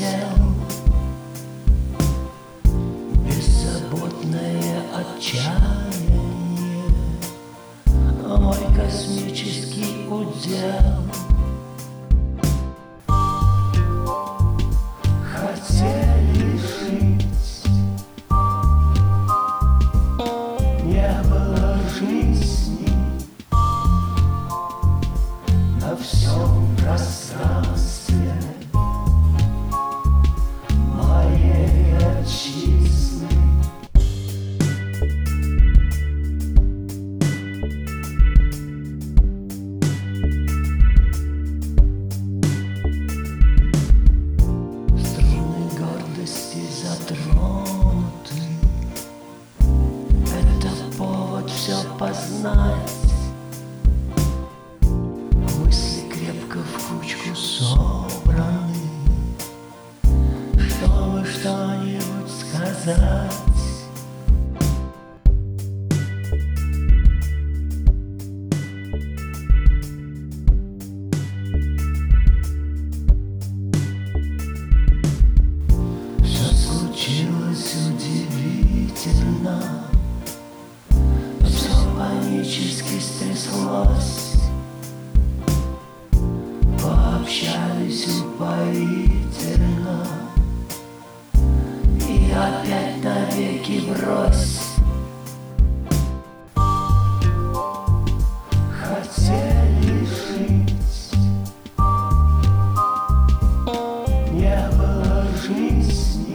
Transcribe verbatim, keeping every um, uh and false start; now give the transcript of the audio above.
улетел. Беззаботное отчаяние, мой космический удел. Хотели жить, не было жизни на всем пространстве моей отчизны. Струны гордости затронуты, это повод все познать. Мысли крепко в кучку собраны, чтобы что-нибудь сказать. Все случилось удивительно, все панически стряслось. Пообщались упоительно и опять навеки врозь. Хотели жить, не было жизни